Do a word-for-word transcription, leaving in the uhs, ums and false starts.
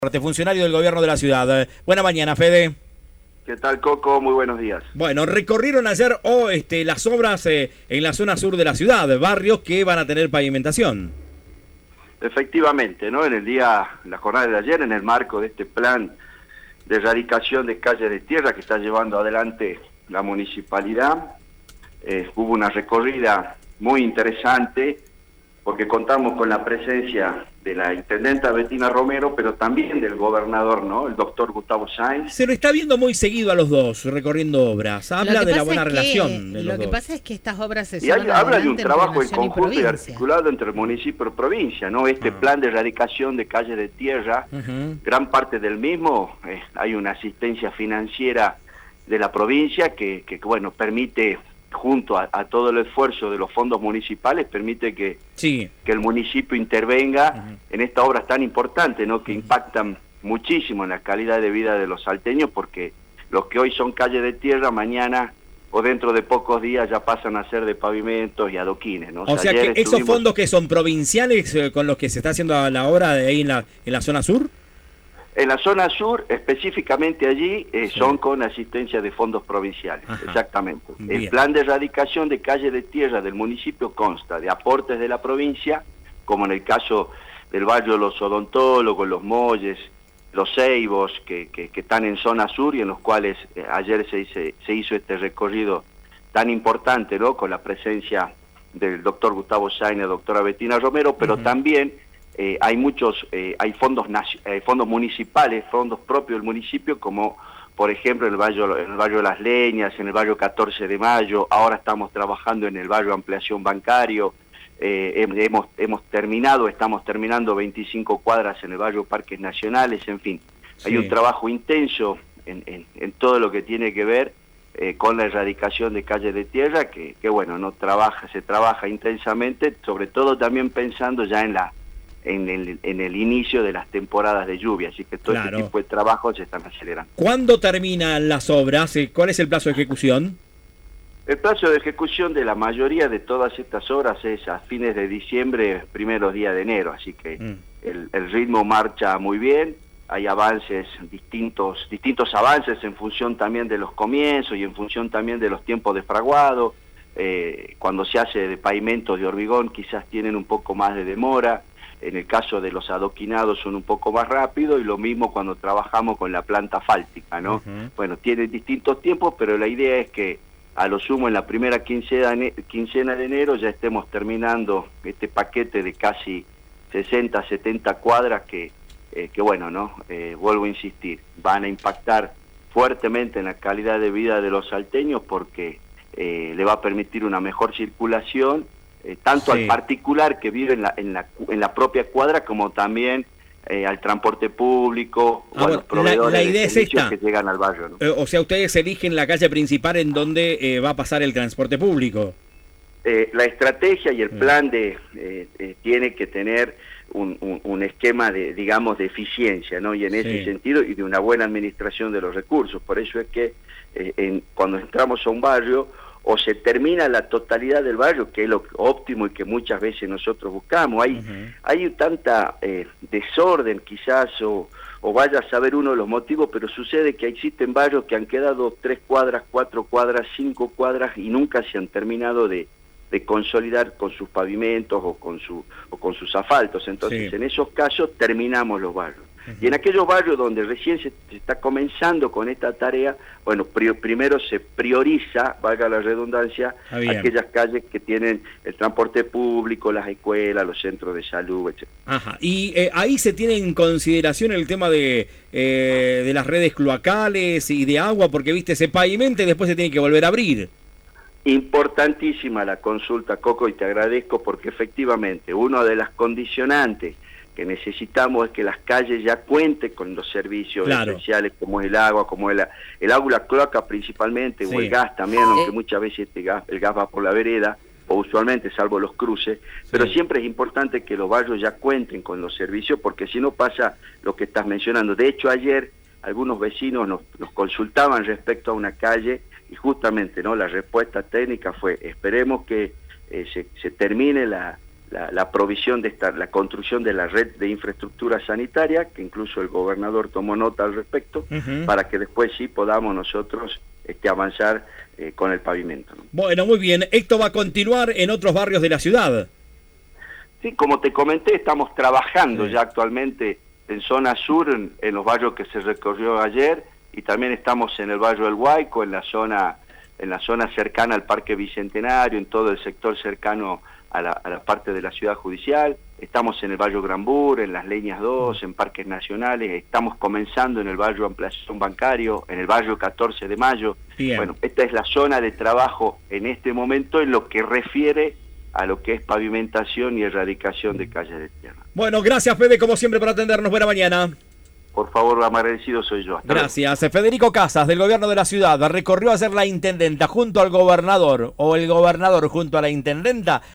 Funcionario del gobierno de la ciudad. Buena mañana, Fede. ¿Qué tal, Coco? Muy buenos días. Bueno, recorrieron ayer oh, este, las obras eh, en la zona sur de la ciudad, barrios que van a tener pavimentación. Efectivamente, ¿no? En el día, la jornada de ayer, en el marco de este plan de erradicación de calles de tierra que está llevando adelante la municipalidad, eh, hubo una recorrida muy interesante porque contamos con la presencia de la intendenta Bettina Romero, pero también del gobernador, ¿no? El doctor Gustavo Sáenz. Se lo está viendo muy seguido a los dos, recorriendo obras. Habla de la buena relación de los dos. Lo que pasa es que estas obras se y hay, habla de un trabajo en conjunto y, y articulado entre municipio y provincia, ¿no? Este ah. plan de erradicación de calles de tierra, uh-huh. gran parte del mismo, eh, hay una asistencia financiera de la provincia que, que bueno, permite, junto a, a todo el esfuerzo de los fondos municipales, permite que, sí. que el municipio intervenga uh-huh. en estas obras tan importantes, ¿no? Que uh-huh. impactan muchísimo en la calidad de vida de los salteños, porque los que hoy son calles de tierra, mañana o dentro de pocos días ya pasan a ser de pavimentos y adoquines, ¿no? O, o sea, sea que estuvimos... esos fondos que son provinciales eh, con los que se está haciendo la obra de ahí en la, en la zona sur. En la zona sur, específicamente allí, eh, sí. son con asistencia de fondos provinciales, Ajá. exactamente. Bien. El plan de erradicación de calles de tierra del municipio consta de aportes de la provincia, como en el caso del barrio Los Odontólogos, Los Molles, Los Ceibos, que, que, que están en zona sur y en los cuales eh, ayer se, hice, se hizo este recorrido tan importante, ¿no? Con la presencia del doctor Gustavo Sáenz y la doctora Bettina Romero, pero uh-huh. también... Eh, hay muchos, eh, hay fondos eh, fondos municipales, fondos propios del municipio, como por ejemplo en el barrio, en el barrio de Las Leñas, en el barrio catorce de mayo, ahora estamos trabajando en el barrio Ampliación Bancario, eh, hemos, hemos terminado, estamos terminando veinticinco cuadras en el barrio Parques Nacionales, en fin, sí. hay un trabajo intenso en, en, en todo lo que tiene que ver eh, con la erradicación de calles de tierra, que, que bueno, no trabaja, se trabaja intensamente, sobre todo también pensando ya en la En el, en el inicio de las temporadas de lluvia, así que todo claro. este tipo de trabajos se están acelerando. ¿Cuándo terminan las obras? ¿Cuál es el plazo de ejecución? El plazo de ejecución de la mayoría de todas estas obras es a fines de diciembre, primeros días de enero, así que mm. el, el ritmo marcha muy bien, hay avances, distintos, distintos avances en función también de los comienzos y en función también de los tiempos de fraguado, eh, cuando se hace de pavimento de hormigón quizás tienen un poco más de demora. En el caso de los adoquinados son un poco más rápidos y lo mismo cuando trabajamos con la planta asfáltica, ¿no? Uh-huh. Bueno, tiene distintos tiempos, pero la idea es que a lo sumo en la primera quincena, quincena de enero ya estemos terminando este paquete de casi sesenta, setenta cuadras que, eh, que bueno, ¿no? Eh, vuelvo a insistir, van a impactar fuertemente en la calidad de vida de los salteños porque eh, le va a permitir una mejor circulación, Eh, tanto sí. al particular que vive en la, en la, en la propia cuadra como también eh, al transporte público ah, o a los proveedores la, la idea de servicios es esta. que llegan al barrio, ¿no? Eh, o sea, ustedes eligen la calle principal en donde eh, va a pasar el transporte público. Eh, la estrategia y el plan de eh, eh, tiene que tener un, un, un esquema de, digamos, de eficiencia, ¿no? Y en ese sí. sentido, y de una buena administración de los recursos. Por eso es que eh, en, cuando entramos a un barrio, o se termina la totalidad del barrio, que es lo óptimo y que muchas veces nosotros buscamos. Hay, uh-huh. hay tanta eh, desorden quizás, o, o vaya a saber uno de los motivos, pero sucede que existen barrios que han quedado tres cuadras, cuatro cuadras, cinco cuadras y nunca se han terminado de, de consolidar con sus pavimentos o con, su, o con sus asfaltos. Entonces, sí. en esos casos terminamos los barrios. Uh-huh. Y en aquellos barrios donde recién se, se está comenzando con esta tarea, bueno, pri- primero se prioriza, valga la redundancia, ah, aquellas calles que tienen el transporte público, las escuelas, los centros de salud, etcétera. Ajá. Y eh, ahí se tiene en consideración el tema de, eh, de las redes cloacales y de agua, porque viste, se pavimenta y después se tiene que volver a abrir. Importantísima la consulta, Coco, y te agradezco porque efectivamente una de las condicionantes que necesitamos es que las calles ya cuenten con los servicios claro. esenciales como es el agua, como es la, el agua y la cloaca principalmente, sí. o el gas también, aunque eh. muchas veces este gas, el gas va por la vereda, o usualmente salvo los cruces, sí. pero siempre es importante que los barrios ya cuenten con los servicios, porque si no pasa lo que estás mencionando. De hecho, ayer algunos vecinos nos, nos consultaban respecto a una calle, y justamente no la respuesta técnica fue, esperemos que eh, se, se termine la la, la provisión de esta, la construcción de la red de infraestructura sanitaria, que incluso el gobernador tomó nota al respecto, uh-huh. para que después sí podamos nosotros este, avanzar eh, con el pavimento, ¿no? Bueno, muy bien. ¿Esto va a continuar en otros barrios de la ciudad? Sí, como te comenté, estamos trabajando sí. ya actualmente en zona sur, en, en los barrios que se recorrió ayer, y también estamos en el barrio del Huayco, en la zona en la zona cercana al Parque Bicentenario, en todo el sector cercano a la, a la parte de la ciudad judicial. Estamos en el barrio Granbur, en Las Leñas dos, en Parques Nacionales. Estamos comenzando en el barrio Ampliación Bancario, en el barrio catorce de mayo. Bien. Bueno, esta es la zona de trabajo en este momento en lo que refiere a lo que es pavimentación y erradicación de calles de tierra. Bueno, gracias Fede, como siempre, por atendernos. Buena mañana. Por favor, agradecido soy yo. Hasta Gracias. Luego. Federico Casas, del gobierno de la ciudad, recorrió a ser la intendenta junto al gobernador, o el gobernador junto a la intendenta,